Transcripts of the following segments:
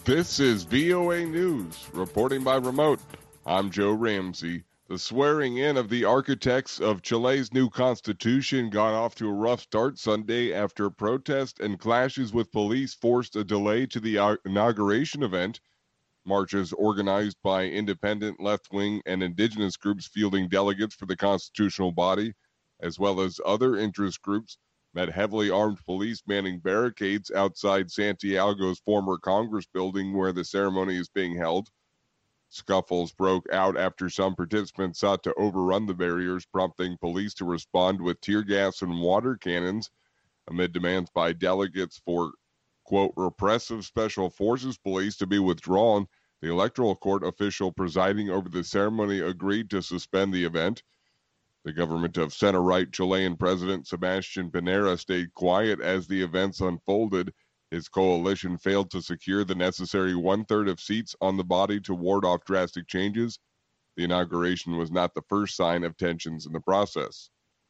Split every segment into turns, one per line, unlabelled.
This is VOA News, reporting by remote. I'm Joe Ramsey. The swearing in of the architects of Chile's new constitution got off to a rough start Sunday after protests and clashes with police forced a delay to the inauguration event. Marches organized by independent, left-wing, and indigenous groups fielding delegates for the constitutional body, as well as other interest groups, met heavily armed police manning barricades outside Santiago's former Congress building where the ceremony is being held. Scuffles broke out after some participants sought to overrun the barriers, prompting police to respond with tear gas and water cannons amid demands by delegates for, quote, repressive special forces police to be withdrawn. The electoral court official presiding over the ceremony agreed to suspend the event. The government of center-right Chilean President Sebastián Piñera stayed quiet as the events unfolded. His coalition failed to secure the necessary one-third of seats on the body to ward off drastic changes. The inauguration was not the first sign of tensions in the process.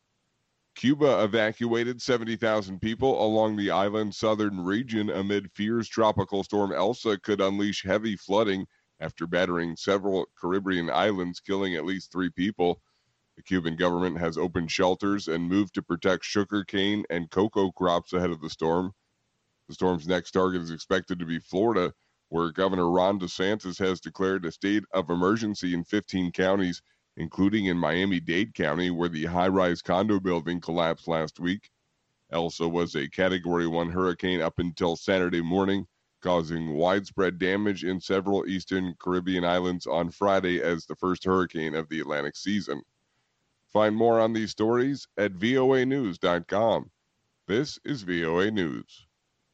Cuba evacuated 70,000 people along the island's southern region amid fears Tropical Storm Elsa could unleash heavy flooding after battering several Caribbean islands, killing at least 3 people. The Cuban government has opened shelters and moved to protect sugarcane and cocoa crops ahead of the storm. The storm's next target is expected to be Florida, where Governor Ron DeSantis has declared a state of emergency in 15 counties, including in Miami-Dade County, where the high-rise condo building collapsed last week. Elsa was a Category 1 hurricane up until Saturday morning, causing widespread damage in several eastern Caribbean islands on Friday as the first hurricane of the Atlantic season. Find more on these stories at voanews.com. This is VOA News.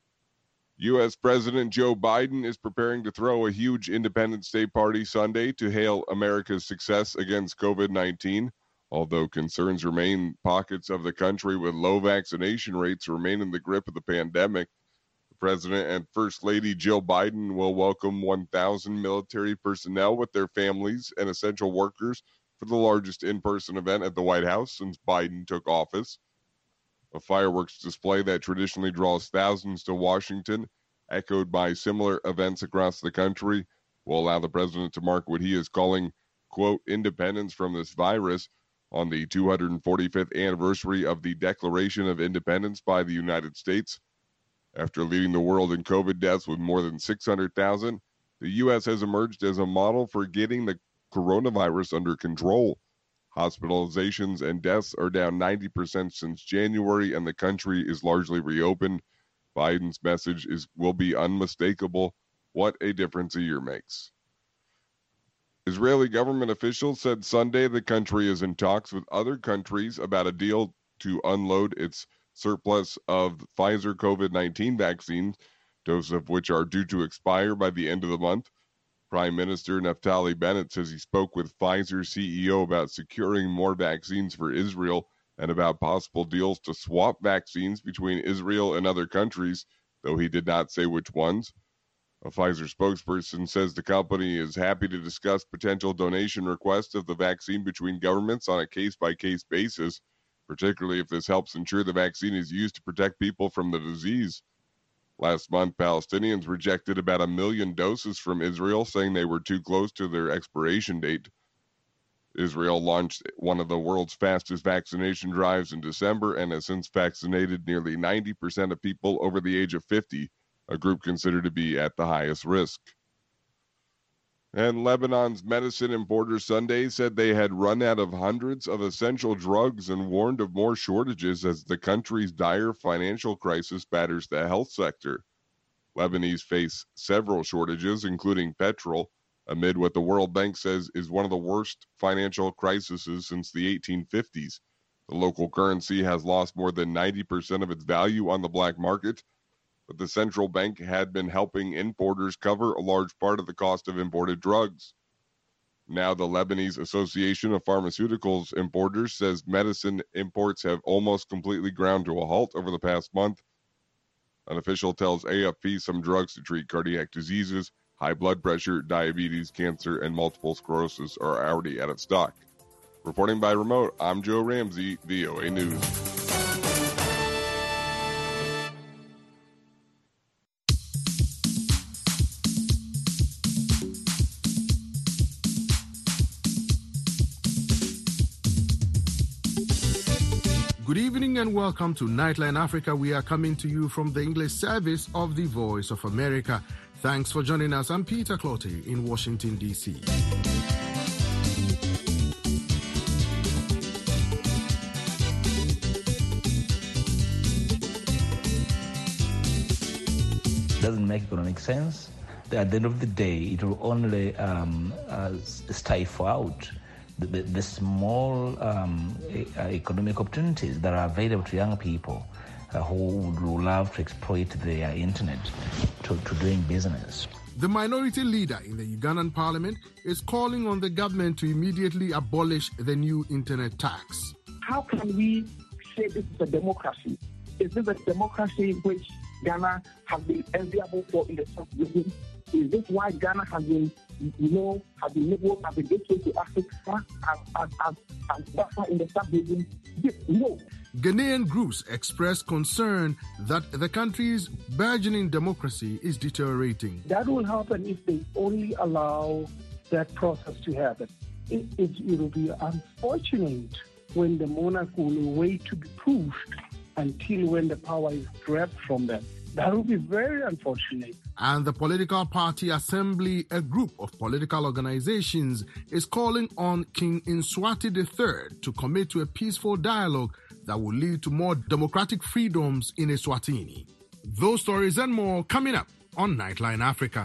U.S. President Joe Biden is preparing to throw a huge Independence Day party Sunday to hail America's success against COVID-19. Although concerns remain, pockets of the country with low vaccination rates remain in the grip of the pandemic. The President and First Lady Jill Biden will welcome 1,000 military personnel with their families and essential workers for the largest in-person event at the White House since Biden took office. A fireworks display that traditionally draws thousands to Washington, echoed by similar events across the country, will allow the president to mark what he is calling, quote, independence from this virus on the 245th anniversary of the Declaration of Independence by the United States. After leading the world in COVID deaths with more than 600,000, the U.S. has emerged as a model for getting the coronavirus under control. Hospitalizations and deaths are down 90% since January, and the country is largely reopened. Biden's message will be unmistakable. What a difference a year makes. Israeli government officials said Sunday the country is in talks with other countries about a deal to unload its surplus of Pfizer COVID-19 vaccines, doses of which are due to expire by the end of the month. Prime Minister Naftali Bennett says he spoke with Pfizer CEO about securing more vaccines for Israel and about possible deals to swap vaccines between Israel and other countries, though he did not say which ones. A Pfizer spokesperson says the company is happy to discuss potential donation requests of the vaccine between governments on a case-by-case basis, particularly if this helps ensure the vaccine is used to protect people from the disease. Last month, Palestinians rejected about 1 million doses from Israel, saying they were too close to their expiration date. Israel launched one of the world's fastest vaccination drives in December and has since vaccinated nearly 90% of people over the age of 50, a group considered to be at the highest risk. And Lebanon's medicine importer Sunday said they had run out of hundreds of essential drugs and warned of more shortages as the country's dire financial crisis batters the health sector. Lebanese face several shortages, including petrol, amid what the World Bank says is one of the worst financial crises since the 1850s. The local currency has lost more than 90% of its value on the black market, but the central bank had been helping importers cover a large part of the cost of imported drugs. Now the Lebanese Association of Pharmaceuticals Importers says medicine imports have almost completely ground to a halt over the past month. An official tells AFP some drugs to treat cardiac diseases, high blood pressure, diabetes, cancer, and multiple sclerosis are already out of stock. Reporting by remote, I'm Joe Ramsey, VOA News.
Good evening and welcome to Nightline Africa. We are coming to you from the English service of the Voice of America. Thanks for joining us. I'm Peter Clotty in Washington, D.C.
Doesn't make economic sense. At the end of the day, it will only stifle out the small economic opportunities that are available to young people who would love to exploit their internet to doing business.
The minority leader in the Ugandan parliament is calling on the government to immediately abolish the new internet tax.
How can we say this is a democracy? Is this a democracy which Ghana has been enviable for in the South region? Is this why Ghana has been, labeled as a gateway to Africa, as buffer in the South region? No.
Ghanaian groups expressed concern that the country's burgeoning democracy is deteriorating.
That will happen if they only allow that process to happen. It will be unfortunate when the monarch will wait to be proved until when the power is grabbed from them. That would be very unfortunate.
And the Political Party Assembly, a group of political organizations, is calling on King Nswati III to commit to a peaceful dialogue that will lead to more democratic freedoms in Eswatini. Those stories and more coming up on Nightline Africa.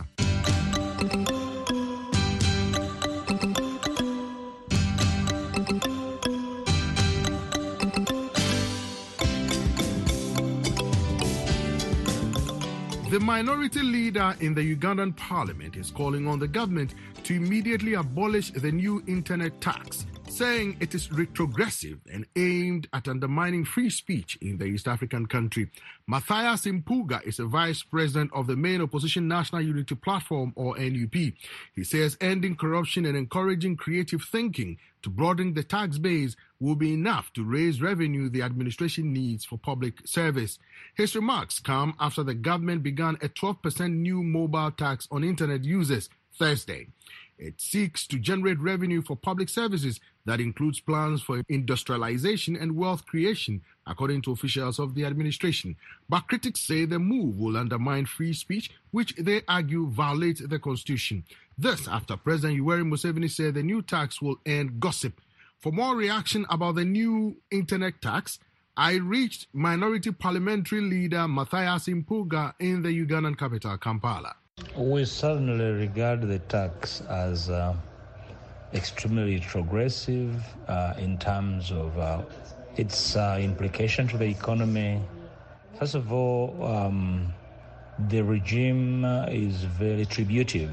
The minority leader in the Ugandan parliament is calling on the government to immediately abolish the new internet tax, saying it is retrogressive and aimed at undermining free speech in the East African country. Matthias Mpuga is a vice president of the main opposition National Unity Platform, or NUP. He says ending corruption and encouraging creative thinking to broaden the tax base will be enough to raise revenue the administration needs for public service. His remarks come after the government began a 12% new mobile tax on internet users Thursday. It seeks to generate revenue for public services that includes plans for industrialization and wealth creation, according to officials of the administration. But critics say the move will undermine free speech, which they argue violates the constitution. This after President Yoweri Museveni said the new tax will end gossip. For more reaction about the new internet tax, I reached minority parliamentary leader Matthias Mpuga in the Ugandan capital, Kampala.
We certainly regard the tax as extremely retrogressive in terms of its implication to the economy. First of all, the regime is very retributive.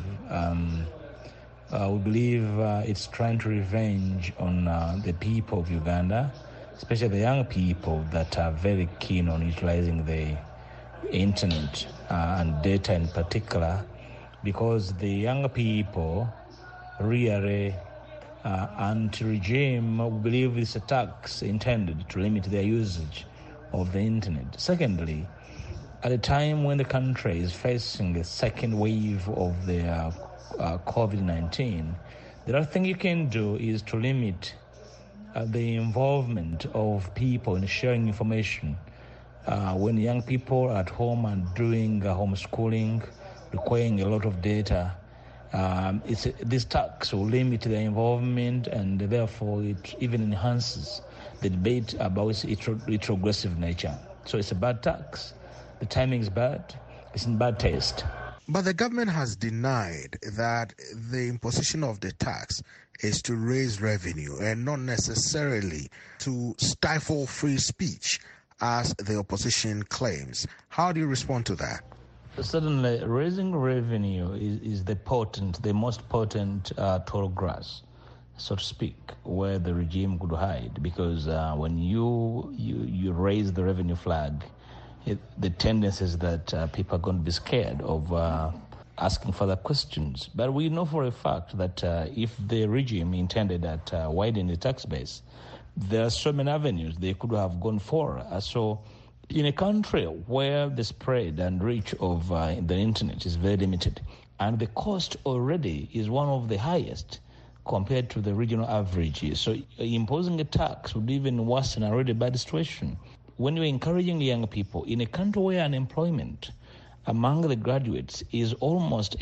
We believe it's trying to revenge on the people of Uganda, especially the young people that are very keen on utilizing the internet and data in particular, because the young people really anti-regime believe it's a tax intended to limit their usage of the internet. Secondly, at a time when the country is facing a second wave of the COVID-19, the other thing you can do is to limit the involvement of people in sharing information. When young people are at home and doing homeschooling, requiring a lot of data, this tax will limit their involvement, and therefore it even enhances the debate about its retrogressive nature. So it's a bad tax. The timing is bad. It's in bad taste.
But the government has denied that the imposition of the tax is to raise revenue and not necessarily to stifle free speech, as the opposition claims. How do you respond to that?
Certainly, raising revenue is the most potent tall grass, so to speak, where the regime could hide. Because when you raise the revenue flag, the tendency is that people are going to be scared of asking further questions. But we know for a fact that if the regime intended at widening the tax base, there are so many avenues they could have gone for. So in a country where the spread and reach of the internet is very limited, and the cost already is one of the highest compared to the regional averages. So imposing a tax would even worsen a already bad situation. When you're encouraging young people in a country where unemployment among the graduates is almost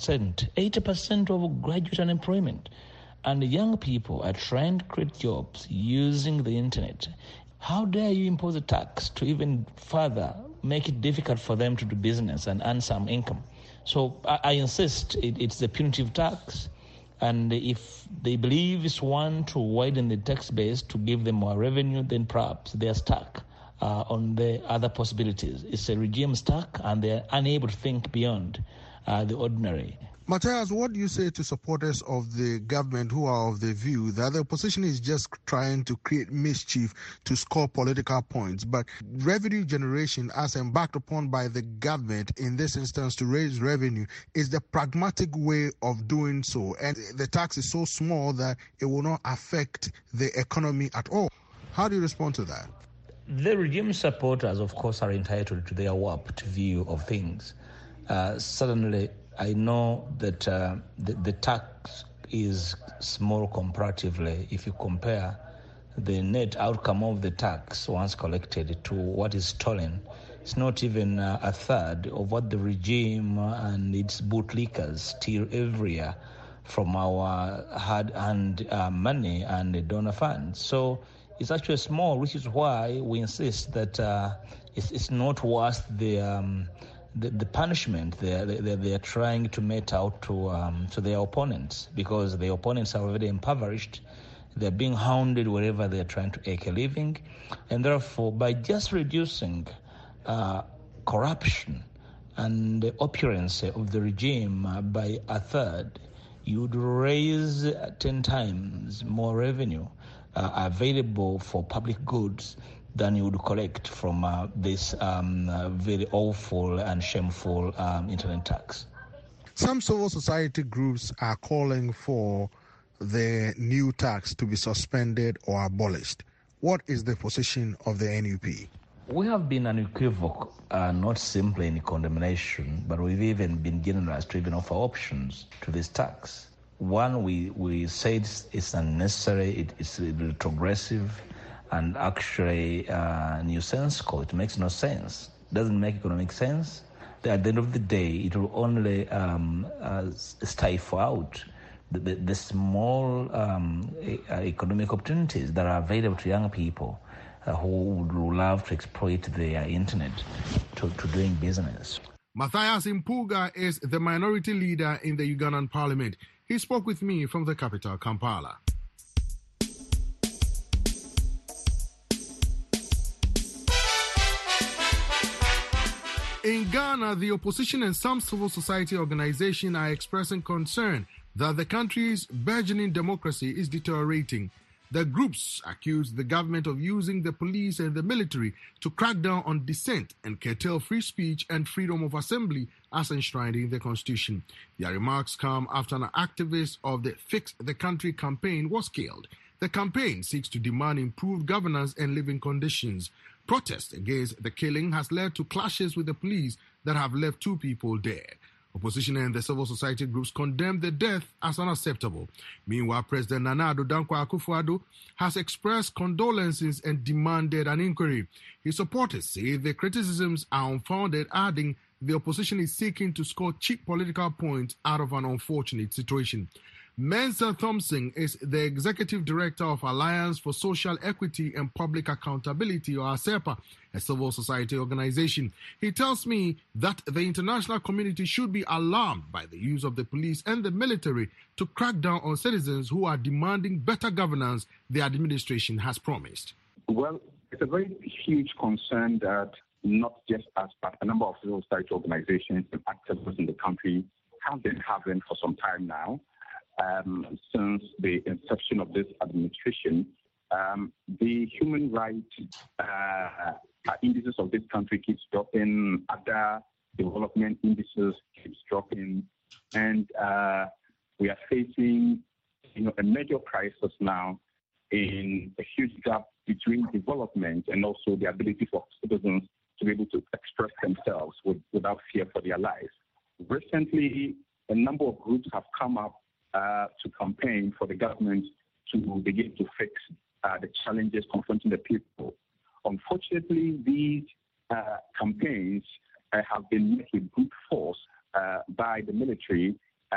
80% of graduate unemployment, and the young people are trying to create jobs using the internet, how dare you impose a tax to even further make it difficult for them to do business and earn some income? So I insist it's the punitive tax, and if they believe it's one to widen the tax base to give them more revenue, then perhaps they're stuck on the other possibilities. It's a regime stuck, and they're unable to think beyond the ordinary.
Matthias, what do you say to supporters of the government who are of the view that the opposition is just trying to create mischief to score political points, but revenue generation as embarked upon by the government in this instance to raise revenue is the pragmatic way of doing so, and the tax is so small that it will not affect the economy at all? How do you respond to that?
The regime supporters, of course, are entitled to their warped view of things. Certainly, I know that the tax is small comparatively if you compare the net outcome of the tax once collected to what is stolen. It's not even a third of what the regime and its bootlickers steal every year from our hard-earned money and the donor funds. So it's actually small, which is why we insist that it's not worth the punishment they are trying to mete out to their opponents, because the opponents are already impoverished. They're being hounded wherever they're trying to make a living, and therefore by just reducing corruption and the opulence of the regime by a third, you would raise 10 times more revenue available for public goods than you would collect from this very awful and shameful internet tax.
Some civil society groups are calling for the new tax to be suspended or abolished. What is the position of the NUP?
We have been unequivocal, not simply in condemnation, but we've even been generous to even offer options to this tax. One, we said it's unnecessary, it's retrogressive, and actually nonsensical. It makes no sense. It doesn't make economic sense. At the end of the day, it will only stifle out the small economic opportunities that are available to young people who would love to exploit their internet to doing business.
Matthias Impuga is the minority leader in the Ugandan parliament. He spoke with me from the capital, Kampala. In Ghana, the opposition and some civil society organizations are expressing concern that the country's burgeoning democracy is deteriorating. The groups accuse the government of using the police and the military to crack down on dissent and curtail free speech and freedom of assembly as enshrined in the Constitution. Their remarks come after an activist of the Fix the Country campaign was killed. The campaign seeks to demand improved governance and living conditions. Protest against the killing has led to clashes with the police that have left 2 people dead. Opposition and the civil society groups condemn the death as unacceptable. Meanwhile, President Nana Addo Dankwa Akufo-Addo has expressed condolences and demanded an inquiry. His supporters say the criticisms are unfounded, adding the opposition is seeking to score cheap political points out of an unfortunate situation. Mensa Thompson is the Executive Director of Alliance for Social Equity and Public Accountability, or ASEPA, a civil society organization. He tells me that the international community should be alarmed by the use of the police and the military to crack down on citizens who are demanding better governance the administration has promised.
Well, it's a very huge concern that not just us, but a number of civil society organizations and activists in the country have been having for some time now. Since the inception of this administration, the human rights indices of this country keeps dropping, other development indices keeps dropping, and we are facing, a major crisis now in a huge gap between development and also the ability for citizens to be able to express themselves without fear for their lives. Recently, a number of groups have come up to campaign for the government to begin to fix the challenges confronting the people. Unfortunately, these campaigns have been met with brute force by the military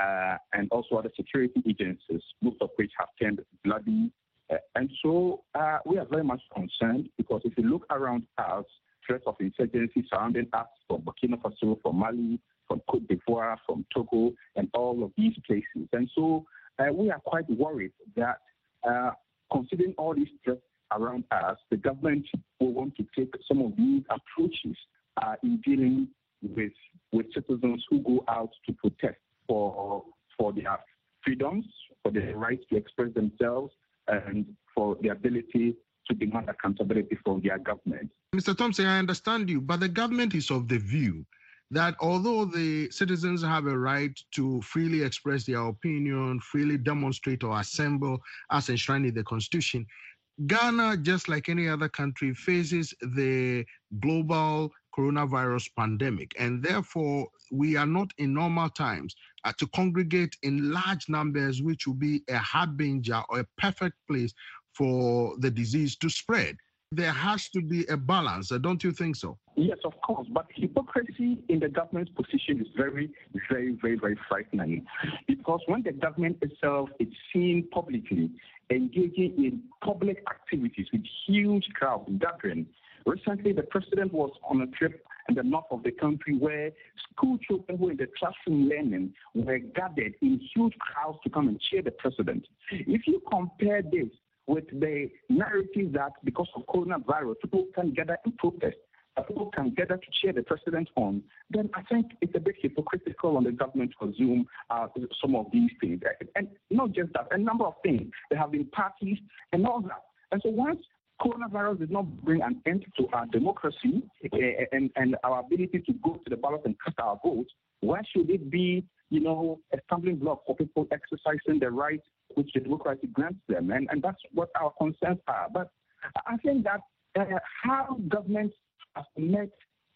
and also other security agencies, most of which have turned bloody. And so we are very much concerned because if you look around us, threats of insurgency surrounding us from Burkina Faso, from Mali, from Cote d'Ivoire, from Togo, and all of these places. And so we are quite worried that considering all these threats around us, the government will want to take some of these approaches in dealing with citizens who go out to protest for their freedoms, for their right to express themselves, and for the ability to demand accountability from their government.
Mr. Thompson, I understand you, but the government is of the view that although the citizens have a right to freely express their opinion, freely demonstrate or assemble as enshrined in the Constitution, Ghana, just like any other country, faces the global coronavirus pandemic, and therefore we are not in normal times to congregate in large numbers, which will be a harbinger or a perfect place for the disease to spread. There has to be a balance, don't you think so?
Yes, of course, but hypocrisy in the government's position is very, very, very, very frightening, because when the government itself is seen publicly engaging in public activities with huge crowds gathering. Recently, the president was on a trip in the north of the country where school children who were in the classroom learning were gathered in huge crowds to come and cheer the president. If you compare this with the narrative that because of coronavirus, people can gather and protest, people can gather to cheer the president on, then I think it's a bit hypocritical on the government to assume some of these things. And not just that, a number of things. There have been parties and all that. And so once coronavirus did not bring an end to our democracy and our ability to go to the ballot and cast our votes, why should it be, a stumbling block for people exercising the right which the democracy grants them? And that's what our concerns are. But I think that how governments have met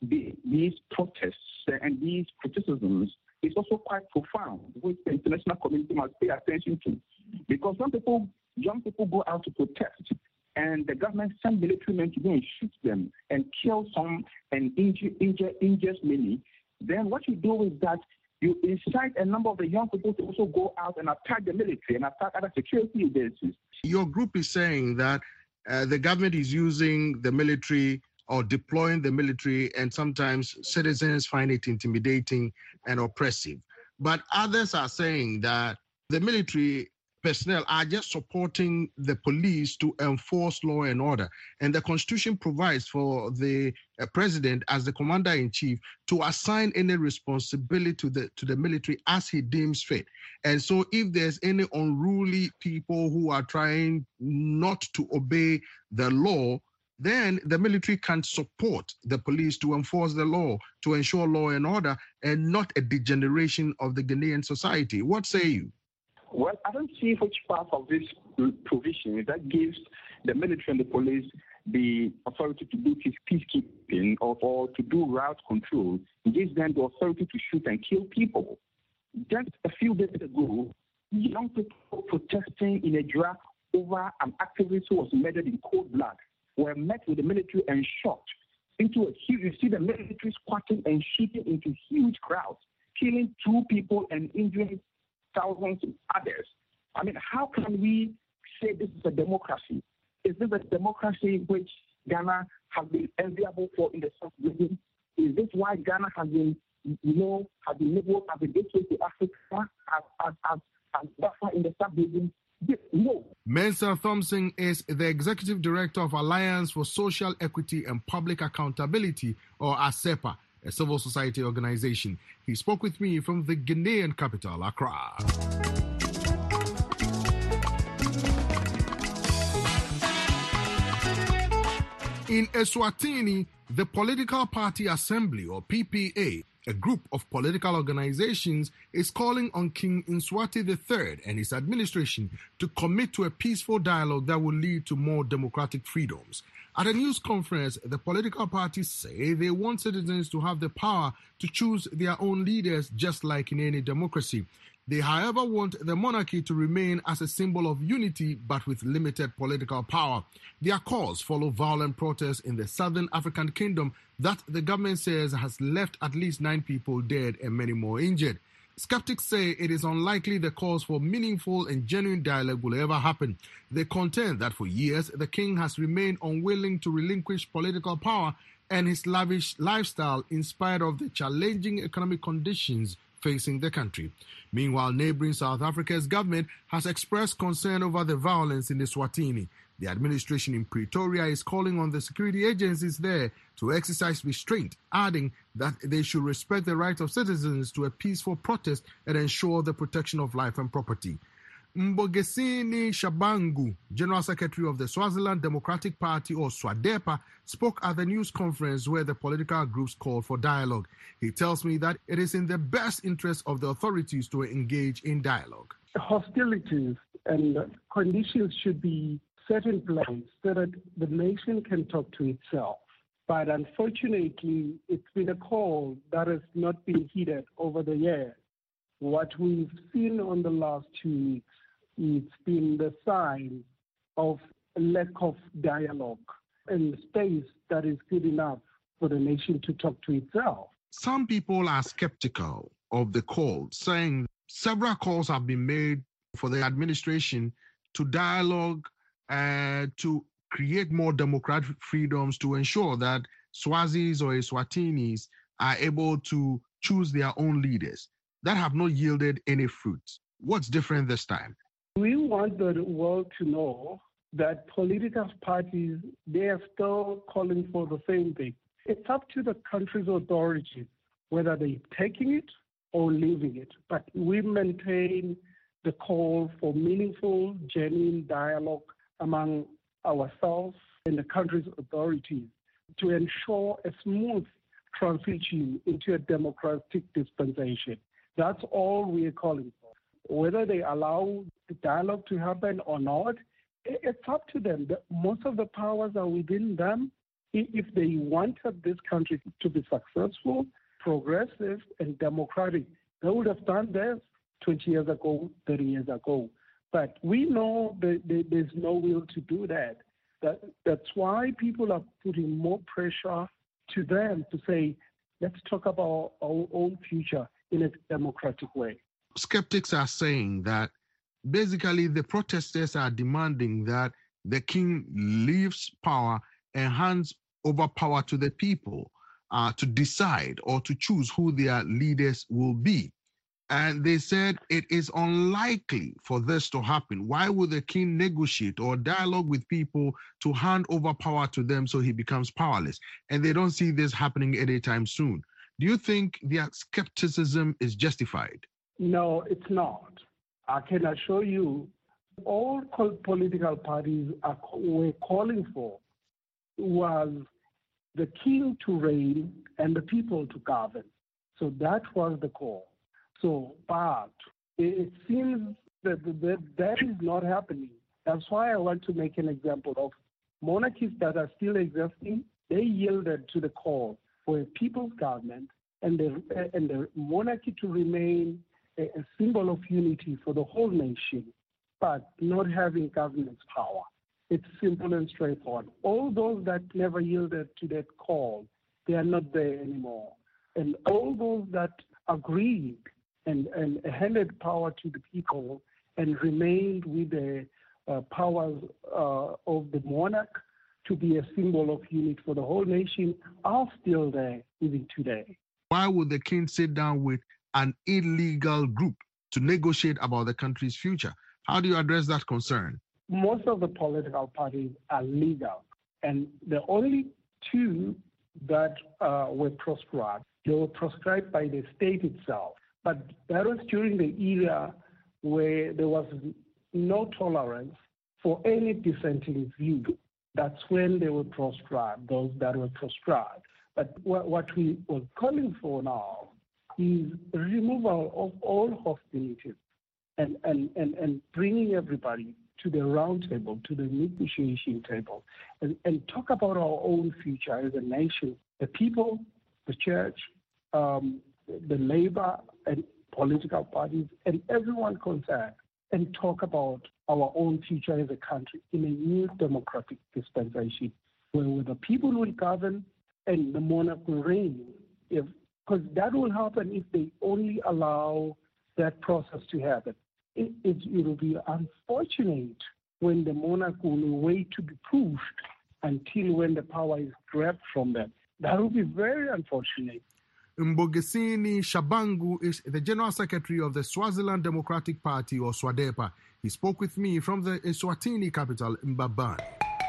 these protests and these criticisms is also quite profound, which the international community must pay attention to. Because when young people go out to protest, and the government sends military men to go and shoot them and kill some and injures many, then what you do is that you incite a number of the young people to also go out and attack the military and attack other security agencies.
Your group is saying that the government is using the military or deploying the military, and sometimes citizens find it intimidating and oppressive. But others are saying that the military personnel are just supporting the police to enforce law and order. And the Constitution provides for the president as the commander-in-chief to assign any responsibility to the military as he deems fit. And so if there's any unruly people who are trying not to obey the law, then the military can support the police to enforce the law, to ensure law and order, and not a degeneration of the Ghanaian society. What say you?
Well, I don't see which part of this provision that gives the military and the police the authority to do peacekeeping or to do route control. It gives them the authority to shoot and kill people. Just a few days ago, young people protesting in a draft over an activist who was murdered in cold blood were met with the military and shot into a huge, you see the military squatting and shooting into huge crowds, killing 2 people and injuring thousands of others. I mean, how can we say this is a democracy? Is this a democracy which Ghana has been enviable for in the South region? Is this why Ghana has been, has been labeled as a gateway to Africa, as buffer in the South region? No.
Mensa Thompson is the Executive Director of Alliance for Social Equity and Public Accountability, or ASEPA, a civil society organization. He spoke with me from the Ghanaian capital, Accra. In Eswatini, the Political Party Assembly, or PPA, a group of political organizations, is calling on King Mswati III and his administration to commit to a peaceful dialogue that will lead to more democratic freedoms. At a news conference, the political parties say they want citizens to have the power to choose their own leaders, just like in any democracy. They, however, want the monarchy to remain as a symbol of unity but with limited political power. Their calls follow violent protests in the Southern African Kingdom that the government says has left at least 9 people dead and many more injured. Skeptics say it is unlikely the calls for meaningful and genuine dialogue will ever happen. They contend that for years the king has remained unwilling to relinquish political power and his lavish lifestyle in spite of the challenging economic conditions facing the country. Meanwhile, neighboring South Africa's government has expressed concern over the violence in Eswatini. The administration in Pretoria is calling on the security agencies there to exercise restraint, adding that they should respect the right of citizens to a peaceful protest and ensure the protection of life and property. Mbogesini Shabangu, General Secretary of the Swaziland Democratic Party, or SWADEPA, spoke at the news conference where the political groups called for dialogue. He tells me that it is in the best interest of the authorities to engage in dialogue.
Hostilities and conditions should be set in place so that the nation can talk to itself. But unfortunately, it's been a call that has not been heeded over the years. What we've seen on the last 2 weeks, it's been the sign of a lack of dialogue and space that is good enough for the nation to talk to itself.
Some people are skeptical of the call, saying several calls have been made for the administration to dialogue to create more democratic freedoms to ensure that Swazis or Eswatinis are able to choose their own leaders that have not yielded any fruit. What's different this time?
We want the world to know that political parties, they are still calling for the same thing. It's up to the country's authorities whether they're taking it or leaving it. But we maintain the call for meaningful, genuine dialogue among ourselves and the country's authorities to ensure a smooth transition into a democratic dispensation. That's all we are calling for. Whether they allow the dialogue to happen or not, it's up to them. Most of the powers are within them. If they wanted this country to be successful, progressive, and democratic, they would have done this 20 years ago, 30 years ago. But we know that there's no will to do that. That's why people are putting more pressure to them to say, let's talk about our own future in a democratic way.
Skeptics are saying that basically the protesters are demanding that the king leaves power and hands over power to the people to decide or to choose who their leaders will be. And they said it is unlikely for this to happen. Why would the king negotiate or dialogue with people to hand over power to them so he becomes powerless? And they don't see this happening anytime soon. Do you think their skepticism is justified?
No, it's not. I can assure you, all political parties were calling for was the king to reign and the people to govern. So that was the call. So, but it seems that is not happening. That's why I want to make an example of monarchies that are still existing. They yielded to the call for a people's government and the monarchy to remain a symbol of unity for the whole nation, but not having governance power. It's simple and straightforward. All those that never yielded to that call, they are not there anymore. And all those that agreed and handed power to the people and remained with the powers of the monarch to be a symbol of unity for the whole nation are still there even today.
Why would the king sit down with an illegal group to negotiate about the country's future? How do you address that concern?
Most of the political parties are legal, and the only two that were proscribed, they were proscribed by the state itself. But that was during the era where there was no tolerance for any dissenting view. That's when they were proscribed, those that were proscribed. But what we were calling for now is removal of all hostilities and bringing everybody to the round table, to the negotiation table, and talk about our own future as a nation, the people, the church, the labor and political parties, and everyone concerned, and talk about our own future as a country in a new democratic dispensation where the people will govern and the monarch will reign. Because that will happen if they only allow that process to happen. It will be unfortunate when the monarch will wait to be proved until when the power is grabbed from them. That will be very unfortunate.
Mbogesini Shabangu is the General Secretary of the Swaziland Democratic Party, or SWADEPA. He spoke with me from the Eswatini capital, Mbabane.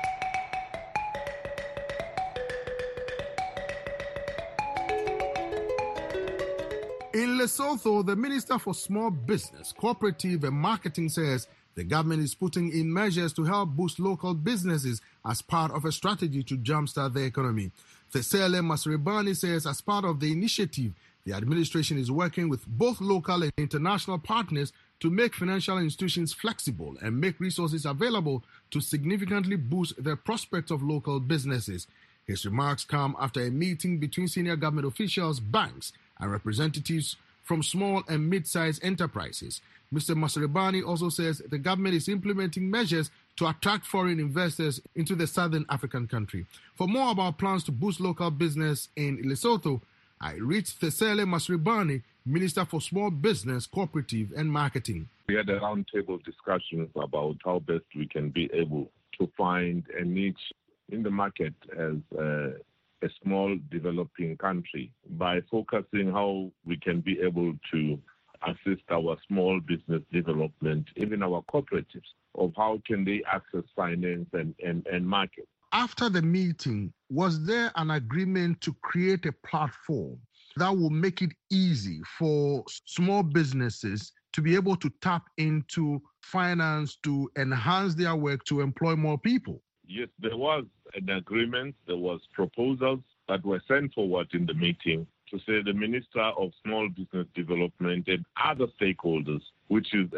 In Lesotho, the Minister for Small Business, Cooperative and Marketing says the government is putting in measures to help boost local businesses as part of a strategy to jumpstart the economy. Thesele Masrebani says as part of the initiative, the administration is working with both local and international partners to make financial institutions flexible and make resources available to significantly boost the prospects of local businesses. His remarks come after a meeting between senior government officials, banks, and representatives from small and mid-sized enterprises. Mr. Masrebani also says the government is implementing measures to attract foreign investors into the southern African country. For more about plans to boost local business in Lesotho, I reached Thesele Masrebani, Minister for Small Business, Cooperative and Marketing.
We had a roundtable discussion about how best we can be able to find a niche in the market as a small developing country by focusing how we can be able to assist our small business development, even our cooperatives, of how can they access finance and market.
After the meeting, was there an agreement to create a platform that will make it easy for small businesses to be able to tap into finance to enhance their work to employ more people?
Yes, there was an agreement, there was proposals that were sent forward in the meeting to say the Minister of Small Business Development and other stakeholders, which is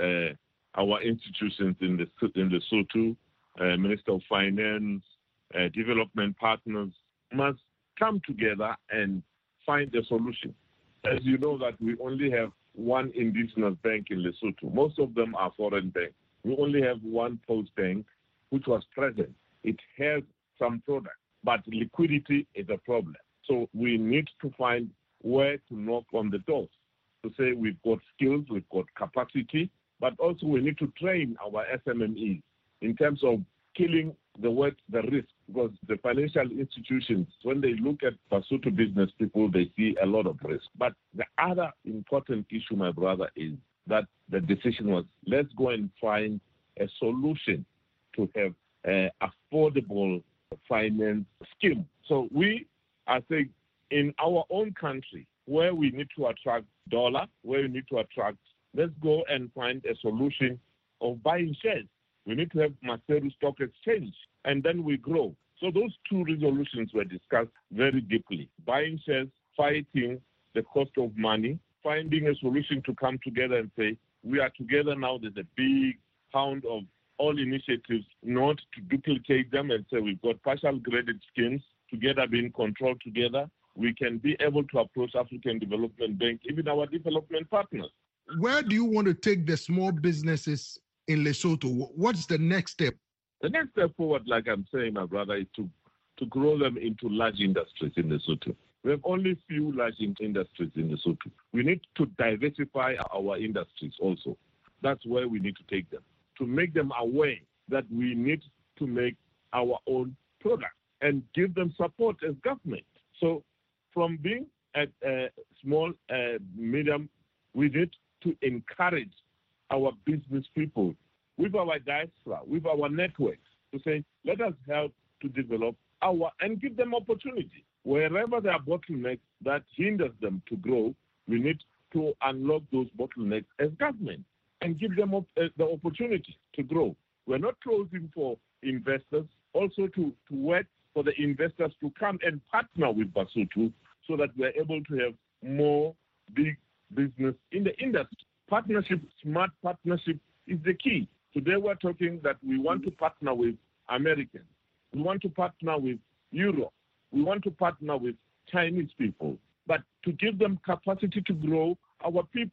our institutions in Lesotho, Minister of Finance, development partners, must come together and find a solution. As you know that we only have one indigenous bank in Lesotho. Most of them are foreign banks. We only have one post bank, which was present. It has some products, but liquidity is a problem. So we need to find where to knock on the doors to say we've got skills, we've got capacity, but also we need to train our SMMEs in terms of killing the risk, because the financial institutions, when they look at Basotho business people, they see a lot of risk. But the other important issue, my brother, is that the decision was, let's go and find a solution to have an affordable finance scheme. So we, I think, in our own country, where we need to attract dollar, where we need to attract, let's go and find a solution of buying shares. We need to have Maseru Stock Exchange, and then we grow. So those two resolutions were discussed very deeply. Buying shares, fighting the cost of money, finding a solution to come together and say, we are together now. There's a big hound of all initiatives, not to duplicate them and say we've got partial credit schemes together being controlled together. We can be able to approach African Development Bank, even our development partners.
Where do you want to take the small businesses in Lesotho? What's the next step?
The next step forward, like I'm saying, my brother, is to grow them into large industries in Lesotho. We have only few large industries in Lesotho. We need to diversify our industries also. That's where we need to take them, to make them aware that we need to make our own product and give them support as government. So from being at small, medium, we need to encourage our business people with our diaspora, with our networks, to say, let us help to develop and give them opportunity. Wherever there are bottlenecks that hinders them to grow, we need to unlock those bottlenecks as government and give them the opportunity to grow. We're not closing for investors, also to work for the investors to come and partner with Basotho so that we're able to have more big business in the industry. Partnership, smart partnership is the key. Today we're talking that we want to partner with Americans. We want to partner with Europe. We want to partner with Chinese people. But to give them capacity to grow, our people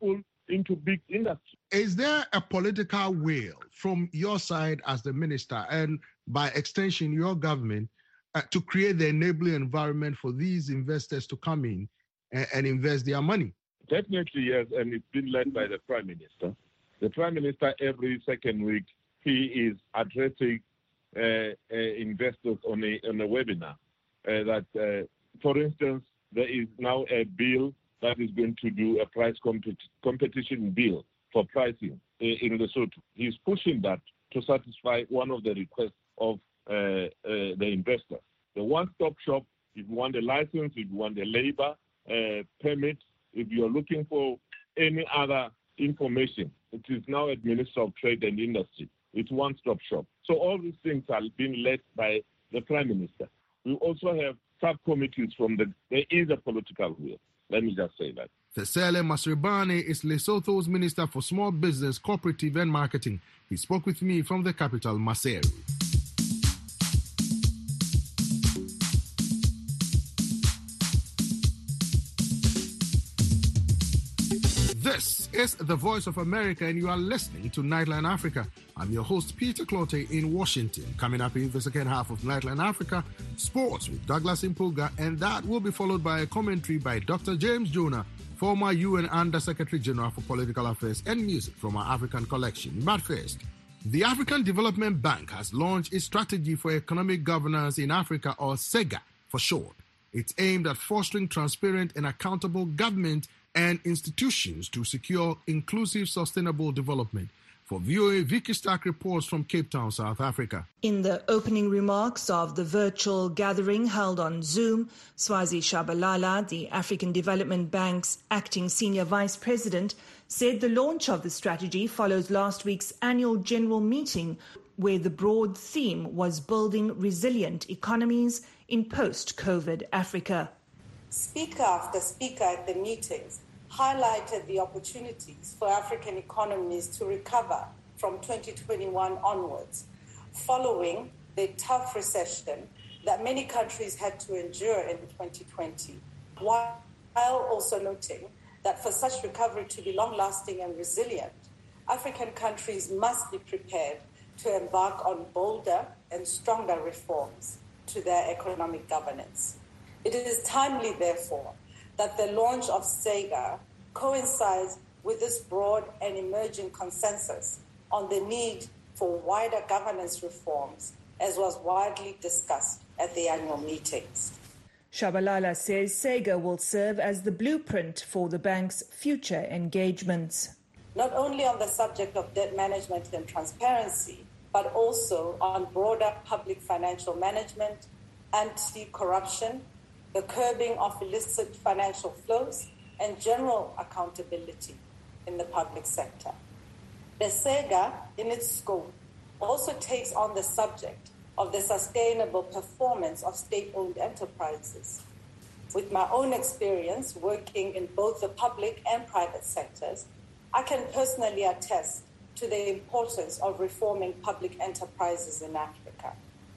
into big industry.
Is there a political will from your side as the minister and by extension your government to create the enabling environment for these investors to come in and invest their money?
Definitely, yes, and it's been led by the Prime Minister. The Prime Minister, every second week, he is addressing investors on a webinar. For instance, there is now a bill that is going to do a price competition bill for pricing in Lesotho. He's pushing that to satisfy one of the requests of the investor. The one-stop shop, if you want a license, if you want a labor permit, if you're looking for any other information, it is now at Minister of Trade and Industry. It's one-stop shop. So all these things are being led by the Prime Minister. We also have subcommittees there is a political will. Let me just say that.
Thesele Masrebane is Lesotho's Minister for Small Business, Cooperative and Marketing. He spoke with me from the capital, Maseru. This is the Voice of America, and you are listening to Nightline Africa. I'm your host, Peter Clote, in Washington. Coming up in the second half of Nightline Africa, sports with Douglas Impuga, and that will be followed by a commentary by Dr. James Jonah, former UN Under-Secretary General for Political Affairs, and music from our African collection. But first, the African Development Bank has launched its Strategy for Economic Governance in Africa, or SEGA for short. It's aimed at fostering transparent and accountable government and institutions to secure inclusive, sustainable development. For VOA, Vicky Stark reports from Cape Town, South Africa.
In the opening remarks of the virtual gathering held on Zoom, Swazi Shabalala, the African Development Bank's acting senior vice president, said the launch of the strategy follows last week's annual general meeting, where the broad theme was building resilient economies in post-COVID Africa.
Speaker after speaker at the meetings highlighted the opportunities for African economies to recover from 2021 onwards, following the tough recession that many countries had to endure in 2020, while also noting that for such recovery to be long-lasting and resilient, African countries must be prepared to embark on bolder and stronger reforms to their economic governance. It is timely, therefore, that the launch of SEGA coincides with this broad and emerging consensus on the need for wider governance reforms, as was widely discussed at the annual meetings.
Shabalala says SEGA will serve as the blueprint for the bank's future engagements.
Not only on the subject of debt management and transparency, but also on broader public financial management, anti-corruption, the curbing of illicit financial flows, and general accountability in the public sector. The SEGA, in its scope, also takes on the subject of the sustainable performance of state-owned enterprises. With my own experience working in both the public and private sectors, I can personally attest to the importance of reforming public enterprises in Africa.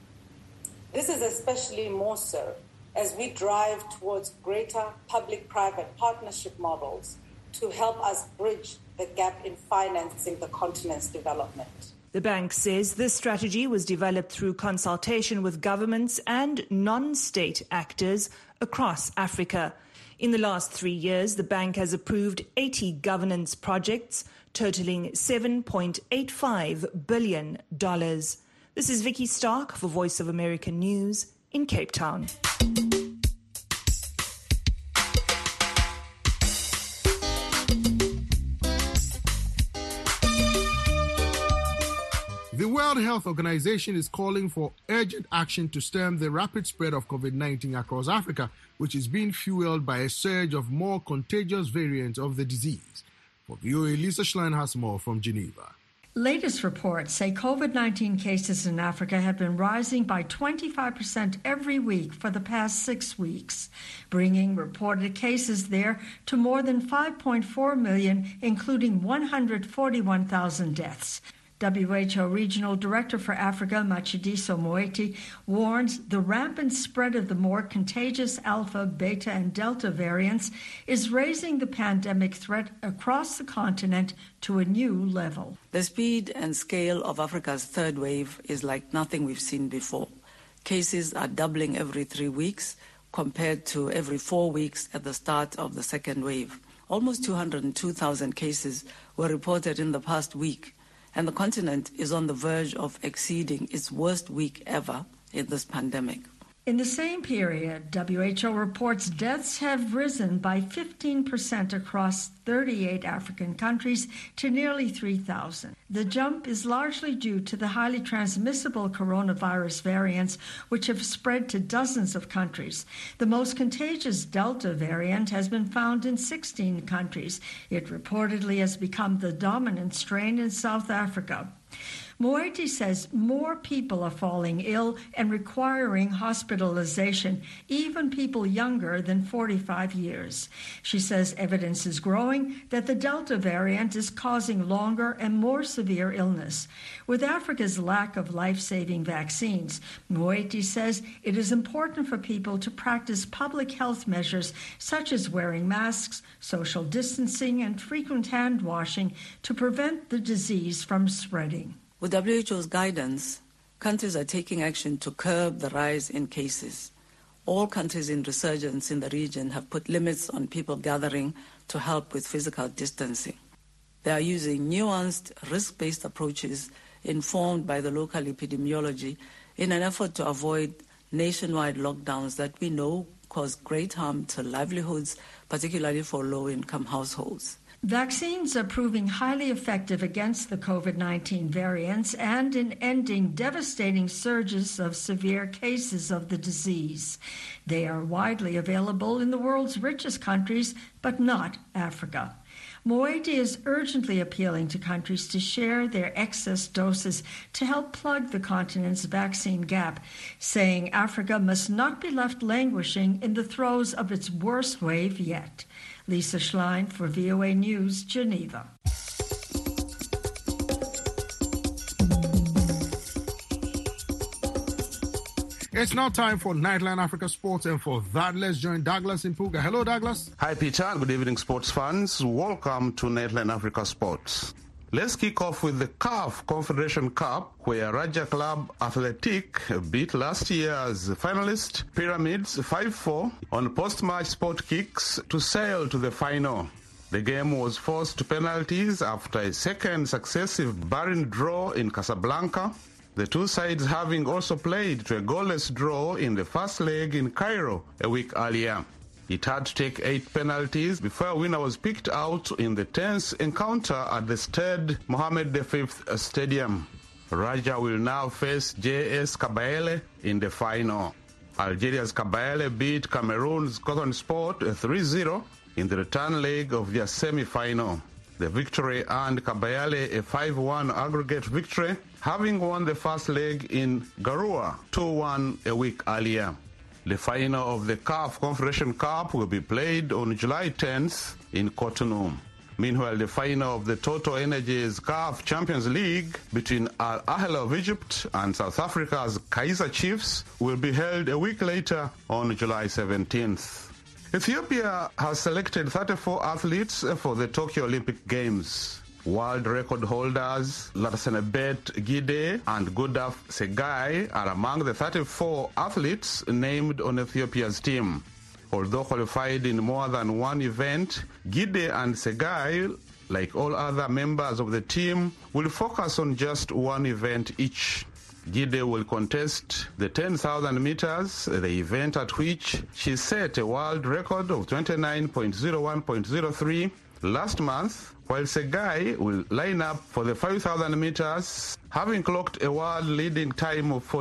This is especially more so as we drive towards greater public-private partnership models to help us bridge the gap in financing the continent's development.
The bank says this strategy was developed through consultation with governments and non-state actors across Africa. In the last 3 years, the bank has approved 80 governance projects totaling $7.85 billion. This is Vicky Stark for Voice of America News in Cape Town.
The World Health Organization is calling for urgent action to stem the rapid spread of COVID-19 across Africa, which is being fueled by a surge of more contagious variants of the disease. For VOA, Lisa Schlein has more from Geneva.
Latest reports say COVID-19 cases in Africa have been rising by 25% every week for the past 6 weeks, bringing reported cases there to more than 5.4 million, including 141,000 deaths. WHO Regional Director for Africa, Matshidiso Moeti, warns the rampant spread of the more contagious Alpha, Beta, and Delta variants is raising the pandemic threat across the continent to a new level.
The speed and scale of Africa's third wave is like nothing we've seen before. Cases are doubling every 3 weeks compared to every 4 weeks at the start of the second wave. Almost 202,000 cases were reported in the past week, and the continent is on the verge of exceeding its worst week ever in this pandemic.
In the same period, WHO reports deaths have risen by 15% across 38 African countries to nearly 3,000. The jump is largely due to the highly transmissible coronavirus variants, which have spread to dozens of countries. The most contagious Delta variant has been found in 16 countries. It reportedly has become the dominant strain in South Africa. Moeti says more people are falling ill and requiring hospitalization, even people younger than 45 years. She says evidence is growing that the Delta variant is causing longer and more severe illness. With Africa's lack of life-saving vaccines, Moeti says it is important for people to practice public health measures such as wearing masks, social distancing, and frequent hand washing to prevent the disease from spreading.
With WHO's guidance, countries are taking action to curb the rise in cases. All countries in resurgence in the region have put limits on people gathering to help with physical distancing. They are using nuanced, risk-based approaches informed by the local epidemiology in an effort to avoid nationwide lockdowns that we know cause great harm to livelihoods, particularly for low-income households.
Vaccines are proving highly effective against the COVID-19 variants and in ending devastating surges of severe cases of the disease. They are widely available in the world's richest countries, but not Africa. Moeti is urgently appealing to countries to share their excess doses to help plug the continent's vaccine gap, saying Africa must not be left languishing in the throes of its worst wave yet. Lisa Schlein for VOA News, Geneva.
It's now time for Nightline Africa Sports, and for that, let's join Douglas Impuga. Hello, Douglas.
Hi, Peter. Good evening, sports fans. Welcome to Nightline Africa Sports. Let's kick off with the CAF Confederation Cup, where Raja Club Athletic beat last year's finalist Pyramids 5-4 on post-match sport kicks to sail to the final. The game was forced to penalties after a second successive barren draw in Casablanca, the two sides having also played to a goalless draw in the first leg in Cairo a week earlier. It had to take 8 penalties before a winner was picked out in the tense encounter at the Stade Mohammed V Stadium. Raja will now face JS Kabylie in the final. Algeria's Kabylie beat Cameroon's Cotton Sport 3-0 in the return leg of their semi-final. The victory earned Kabylie a 5-1 aggregate victory, having won the first leg in Garoua 2-1 a week earlier. The final of the CAF Confederation Cup will be played on July 10th in Cotonou. Meanwhile, the final of the Total Energies CAF Champions League between Al Ahly of Egypt and South Africa's Kaizer Chiefs will be held a week later on July 17th. Ethiopia has selected 34 athletes for the Tokyo Olympic Games. World record holders Latsenebet Gide and Gudaf Segai are among the 34 athletes named on Ethiopia's team. Although qualified in more than one event, Gide and Segai, like all other members of the team, will focus on just one event each. Gide will contest the 10,000 meters, the event at which she set a world record of 29.01.03 last month, while Segai will line up for the 5,000 meters, having clocked a world-leading time of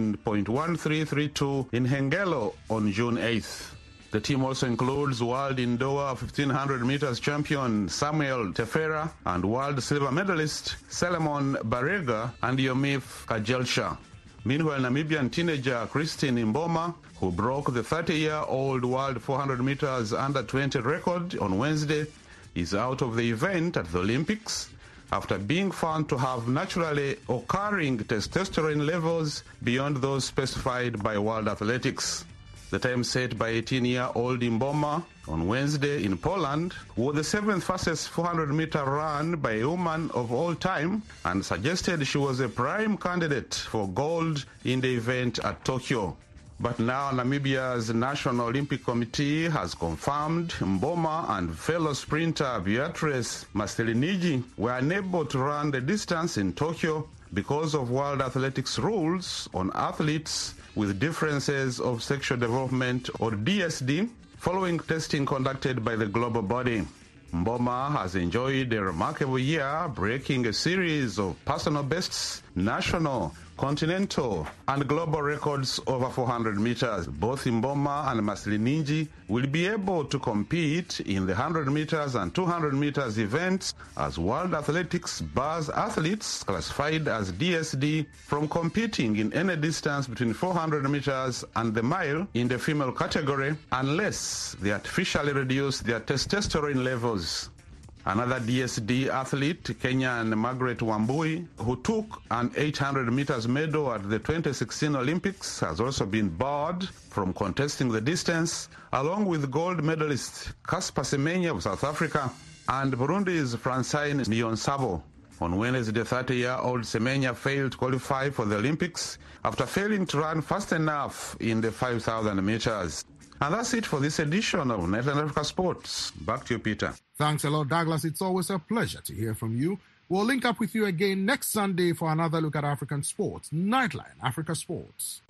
14.1332 in Hengelo on June 8th. The team also includes world indoor 1,500 meters champion Samuel Tefera and world silver medalist Solomon Barega and Yomif Kajelsha. Meanwhile, Namibian teenager Christine Mboma, who broke the 30-year-old world 400 meters under 20 record on Wednesday, is out of the event at the Olympics. after being found to have naturally occurring testosterone levels beyond those specified by World Athletics. The time set by 18-year-old Mboma on Wednesday in Poland was the 7th fastest 400-meter run by a woman of all time and suggested she was a prime candidate for gold in the event at Tokyo. But now Namibia's National Olympic Committee has confirmed Mboma and fellow sprinter Beatrice Mastelinigi were unable to run the distance in Tokyo because of World Athletics rules on athletes with differences of sexual development, or DSD, following testing conducted by the global body. Mboma has enjoyed a remarkable year, breaking a series of personal bests, national, continental, and global records over 400 meters. Both Mboma and Mastelinigi will be able to compete in the 100 meters and 200 meters events as World Athletics bars athletes classified as DSD from competing in any distance between 400 meters and the mile in the female category unless they artificially reduce their testosterone levels. Another DSD athlete, Kenyan Margaret Wambui, who took an 800 meters medal at the 2016 Olympics, has also been barred from contesting the distance, along with gold medalist Caspar Semenya of South Africa and Burundi's Francine Niyonsabo. On Wednesday, 30-year-old Semenya failed to qualify for the Olympics after failing to run fast enough in the 5,000 meters. And that's it for this edition of Nightline Africa Sports. Back to you, Peter.
Thanks a lot, Douglas. It's always a pleasure to hear from you. We'll link up with you again next Sunday for another look at African sports. Nightline Africa Sports.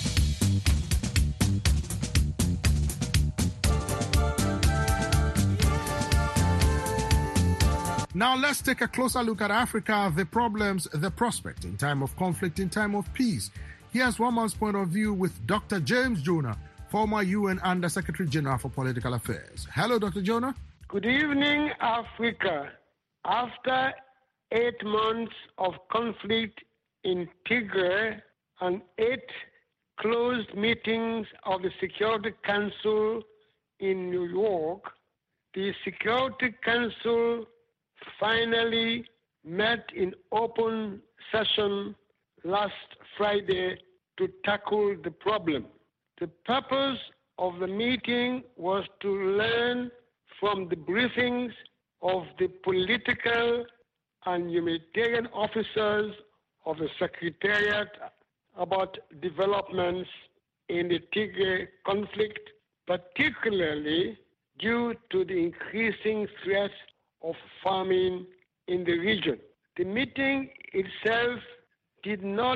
Now let's take a closer look at Africa, the problems, the prospect in time of conflict, in time of peace. Here's one man's point of view with Dr. James Jonah, former UN Under-Secretary General for Political Affairs. Hello, Dr. Jonah.
Good evening, Africa. After 8 months of conflict in Tigray and 8 closed meetings of the Security Council in New York, the Security Council finally met in open session last Friday to tackle the problem. The purpose of the meeting was to learn from the briefings of the political and humanitarian officers of the Secretariat about developments in the Tigray conflict, particularly due to the increasing threat of famine in the region. The meeting itself did not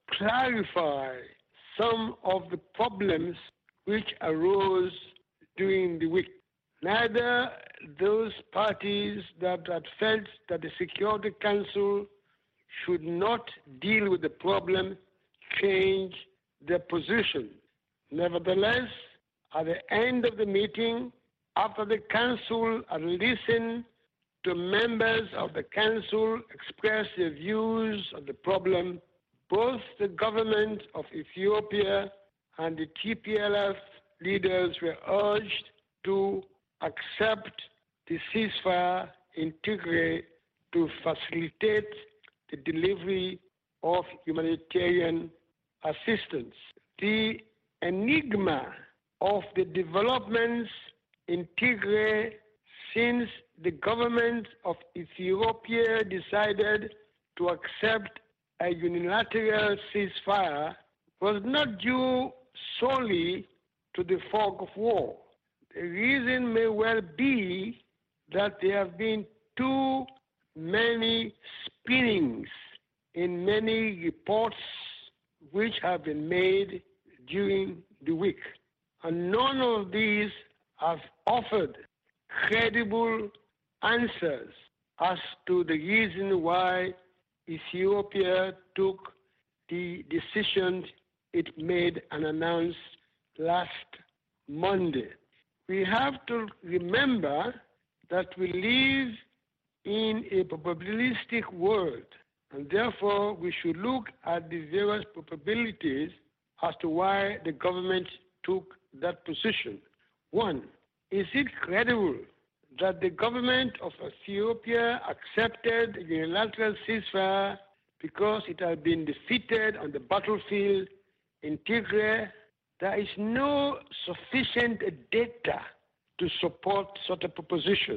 clarify some of the problems which arose during the week. Neither those parties that had felt that the Security Council should not deal with the problem changed their position. Nevertheless, at the end of the meeting, after the Council had listened to members of the Council express their views on the problem, both the government of Ethiopia and the TPLF leaders were urged to accept the ceasefire in Tigray to facilitate the delivery of humanitarian assistance. The enigma of the developments in Tigray since the government of Ethiopia decided to accept a unilateral ceasefire was not due solely to the fog of war. The reason may well be that there have been too many spinnings in many reports which have been made during the week. And none of these have offered credible answers as to the reason why Ethiopia took the decisions it made and announced last Monday. We have to remember that we live in a probabilistic world, and therefore we should look at the various probabilities as to why the government took that position. One, is it credible
that the government of Ethiopia accepted the unilateral ceasefire because it had been defeated on the battlefield in Tigray. There is no sufficient data to support such a proposition,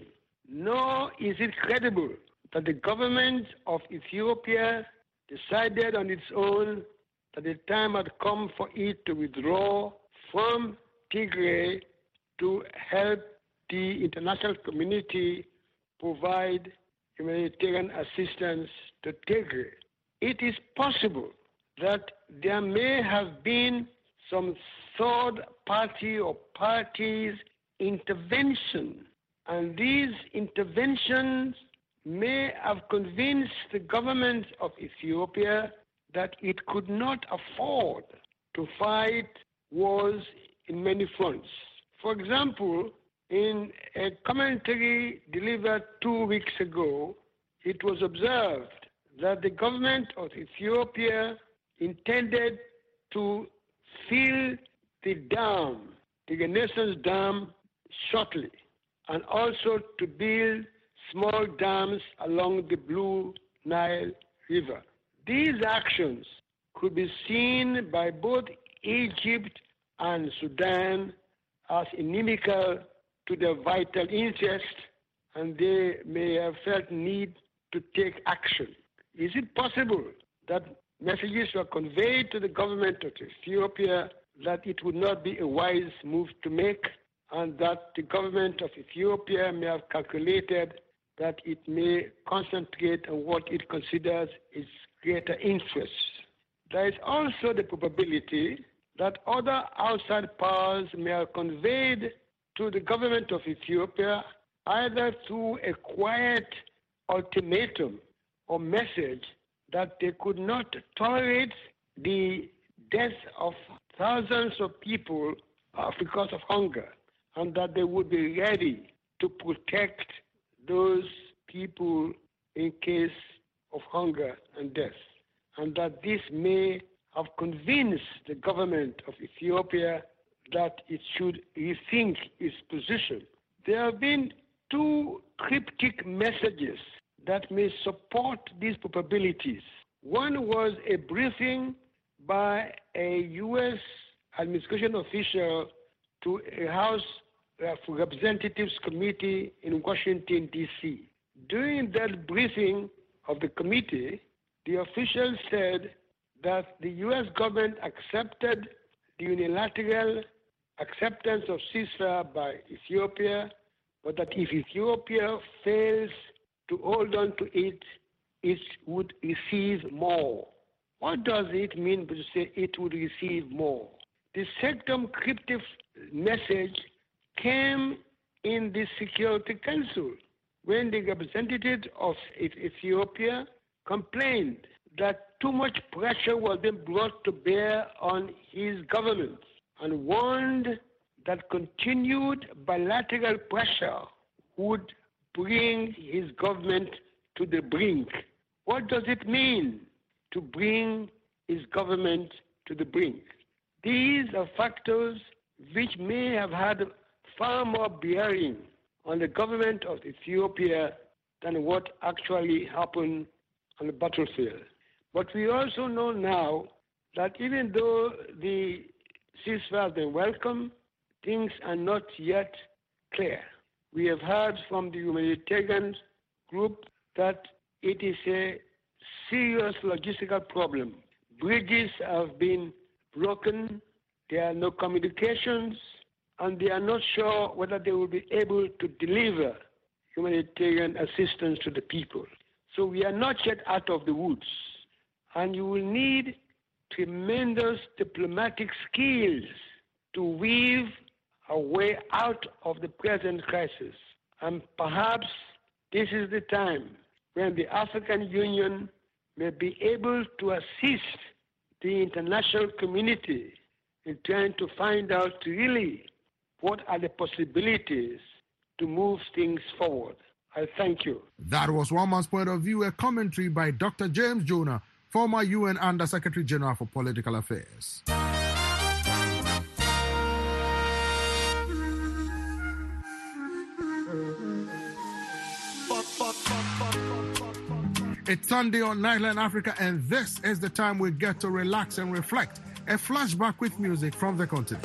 nor is it credible that the government of Ethiopia decided on its own that the time had come for it to withdraw from Tigray to help the international community provide humanitarian assistance to Tigray. It is possible that there may have been some third party or parties intervention, and these interventions may have convinced the government of Ethiopia that it could not afford to fight wars in many fronts. For example, in a commentary delivered 2 weeks ago, it was observed that the government of Ethiopia intended to fill the dam, the Renaissance Dam, shortly, and also to build small dams along the Blue Nile River. These actions could be seen by both Egypt and Sudan as inimical to their vital interest, and they may have felt need to take action. Is it possible that messages were conveyed to the government of Ethiopia that it would not be a wise move to make, and that the government of Ethiopia may have calculated that it may concentrate on what it considers its greater interests? There is also the probability that other outside powers may have conveyed to the government of Ethiopia, either through a quiet ultimatum or message, that they could not tolerate the death of thousands of people because of hunger, and that they would be ready to protect those people in case of hunger and death, and that this may have convinced the government of Ethiopia that it should rethink its position. There have been two cryptic messages that may support these probabilities. One was a briefing by a U.S. administration official to a House of Representatives committee in Washington, D.C. During that briefing of the committee, the official said that the U.S. government accepted the unilateral acceptance of ceasefire by Ethiopia, but that if Ethiopia fails to hold on to it, it would receive more. What does it mean to say it would receive more? The second cryptic message came in the Security Council when the representative of Ethiopia complained that too much pressure was being brought to bear on his government, and warned that continued bilateral pressure would bring his government to the brink. What does it mean to bring his government to the brink? These are factors which may have had far more bearing on the government of Ethiopia than what actually happened on the battlefield. But we also know now that even though the ceasefire has been welcome, things are not yet clear. We have heard from the humanitarian group that it is a serious logistical problem. Bridges have been broken, there are no communications, and they are not sure whether they will be able to deliver humanitarian assistance to the people. So we are not yet out of the woods, and you will need tremendous diplomatic skills to weave a way out of the present crisis. And perhaps this is the time when the African Union may be able to assist the international community in trying to find out really what are the possibilities to move things forward. I thank you.
That was One Man's Point of View, a commentary by Dr. James Jonah, former UN Under Secretary General for Political Affairs. It's Sunday on Nightline Africa, and this is the time we get to relax and reflect. A flashback with music from the continent.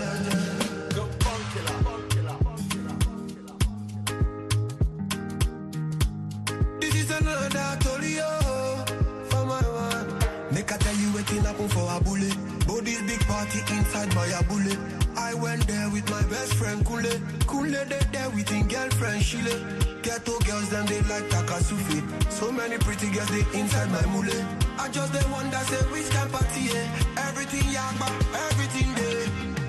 This is another Tolio for my one. Make I tell you waiting happen for a bullet. Body's big party inside my bullet. I went there with my best friend Kule. Kule they there with his girlfriend Shile. Ghetto girls them they like Takasufi. So many pretty girls they inside my mule. I just the one that say which can party everything yagba, everything there.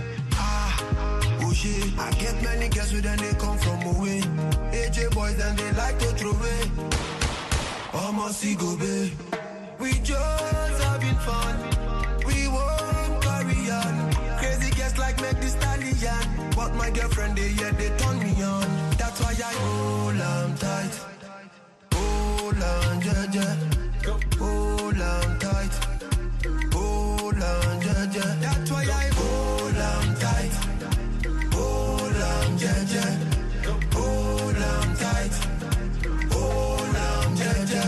Oh shit, I get many girls with them they come from away. AJ boys and they like to throw away. Almost see go babe. We just having fun. We won't carry on. Crazy guests like make this stallion. But my girlfriend they turn me on. That's why I hold on tight. Hold on, Jaja. Hold on tight. Hold on, Jaja. That's why I hold on tight. Hold on, Jaja. Hold on tight. Hold on, Jaja.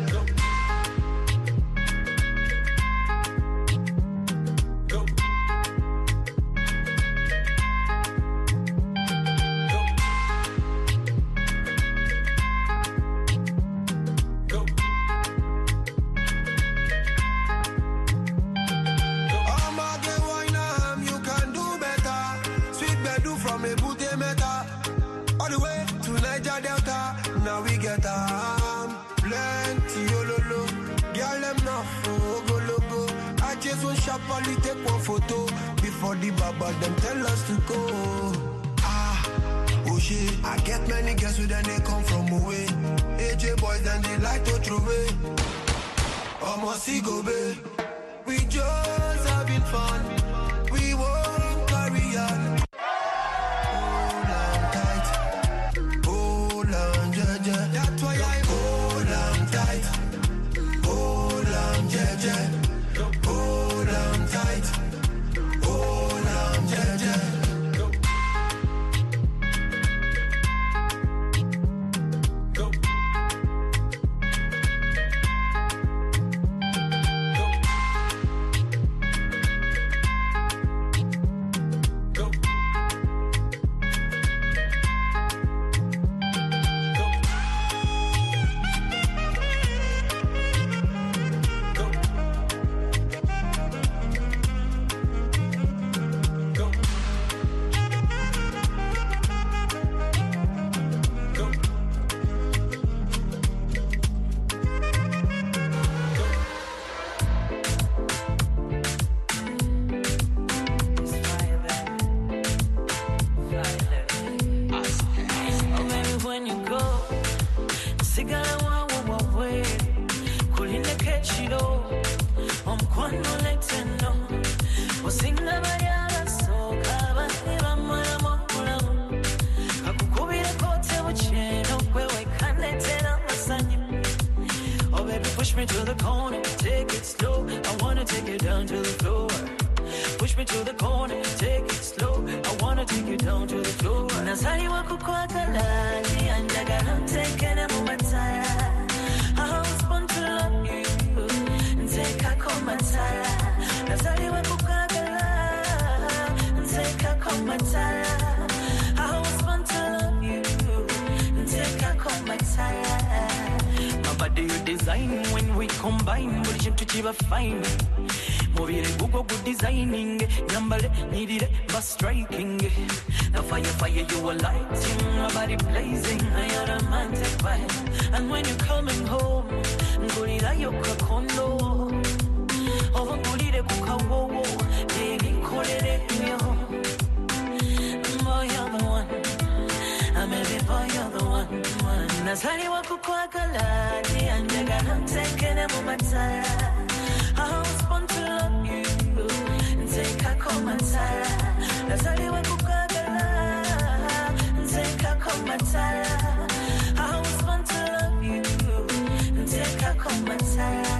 Now we get plenty ololo. Girl them now go logo. I just want sharply take one photo before the baba them tell us to go. Oh shit, I get many girls with them they come from away. AJ boys and they like to throw away. Almost see go babe. We just having fun. We won't carry on. That's why I hold on tight. Hold on, Jaja. Hold on tight. Hold on, Jaja.
Push me to the corner, take it slow. I wanna take it down to the floor. Push me to the corner, take it slow. I wanna take you down to the floor. Nazaliwa kukwakala, anjagala take it mumatala. I was born to love you, take a komatala. Nazaliwa kukwakala, take a komatala. I was born to love you, take a komatala. Body you design when we combine, buri chintu chiba fine. Mobile Google good designing, nyambale nidire but striking. Now fire you were lighting, my body blazing, I am a romantic vibe. And when you're coming home, ngulira yoka kondo. Oh ngulire kukawo, baby kolere yo. Boy you're the one, I'm every boy you're the one. Nazaliwa kukwakala, anjagala take it mumatala. I was born to love you, take a komatala. Nazaliwa kukwakala, take a komatala. I was born to love you, take a komatala.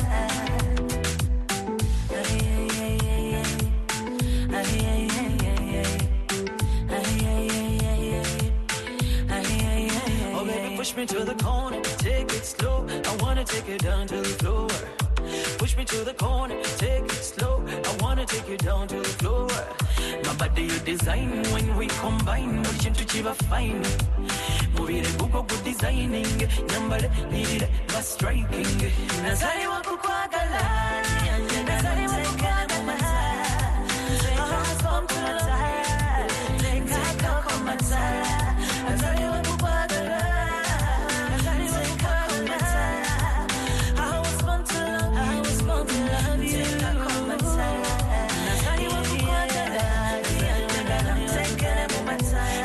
Oh baby, Push me to the corner, take it slow. I wanna take it down to the floor. Push me to the corner, take it slow. I wanna take you down to the floor. My body you design when we combine. Mission to achieve a fine. Movie the book of good designing. Number need it, but striking. Nazari wa kukwagala. Nazari wa kukwagala. Come to the side. Take on my side. Nazari wa kukwagala. Nazari wa kukwagala. I was born to love you. Take on my side. Nazari wa kukwagala. Take on my side.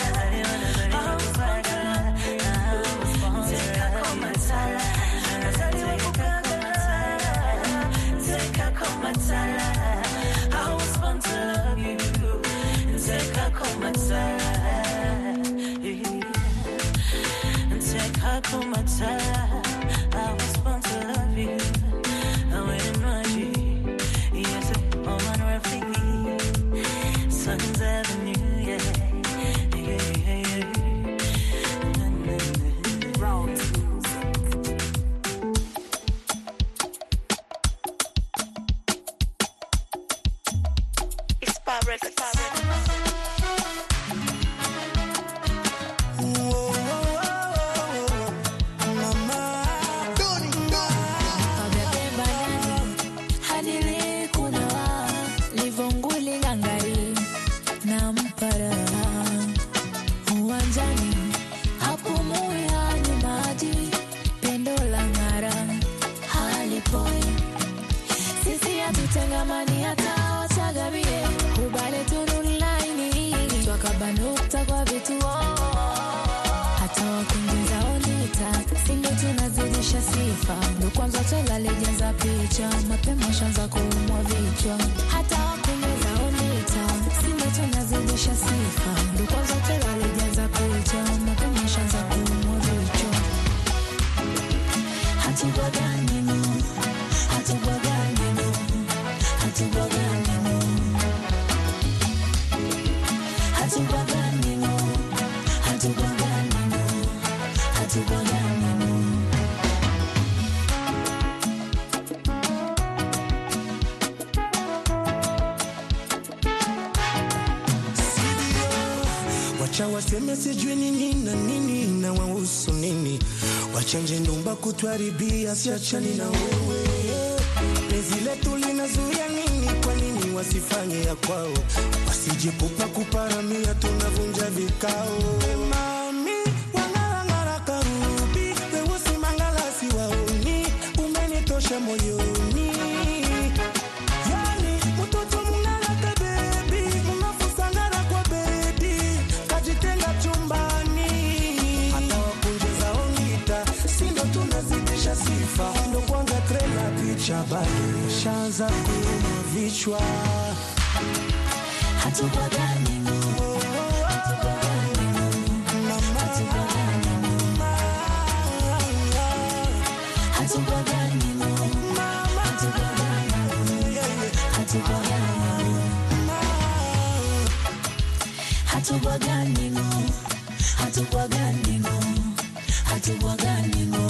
Waseme sijui nini na nini na wahusu nini, wachanje ndumba kutuharibia, siachani na wewe. Penzi letu linazuia nini? Kwa nini wasifanye ya kwao? Wasijipupa kuparamia, tunavunja vikao. Mami wangara karubi, weusi mangalasi waoni, umenitosha moyoni. Yani mtoto mnalaka baby, mnafusangara kwa baby, kajitenga chumbani. Hata wakunjeza ongita, sindo tunazidisha sifa. Ndo kwanza trela picha bado, shanza kuuma vichwa. Hatubagani no, hatubagani no, hatubagani no, hatubagani no, hatubagani no, hatubagani no, hatubagani no,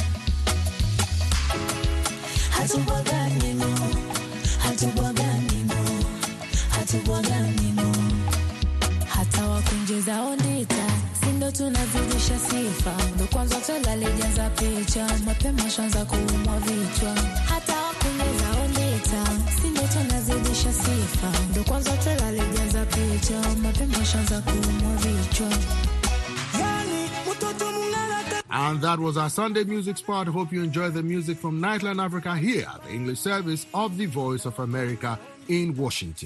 hatubagani no, hatubagani no, hatubagani no. Hata wakunjeza ondita, sindo tunazidisha sifa. Ndo kwanza tola lejanza picha, mapema shanza kuumwa vichwa. Hata wakunjeza ondita, sindo tunazidisha sifa. Ndo kwanza tola lejanza picha, mapema shanza kuumwa vichwa.
And that was our Sunday music spot. Hope you enjoyed the music from Nightline Africa here at the English service of the Voice of America in Washington.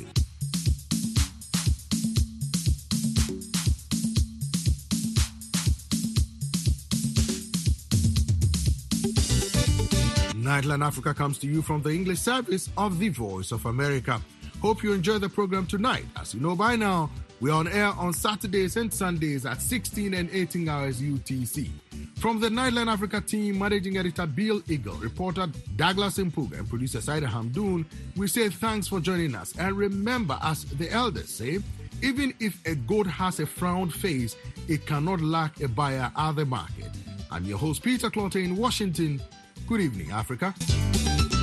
Nightline Africa comes to you from the English service of the Voice of America. Hope you enjoy the program tonight. As you know by now, we're on air on Saturdays and Sundays at 16 and 18 hours UTC. From the Nightline Africa team, managing editor Bill Eagle, reporter Douglas Mpuga, and producer Saida Hamdoun, we say thanks for joining us. And remember, as the elders say, even if a goat has a frowned face, it cannot lack a buyer at the market. I'm your host, Peter Clottey in Washington. Good evening, Africa.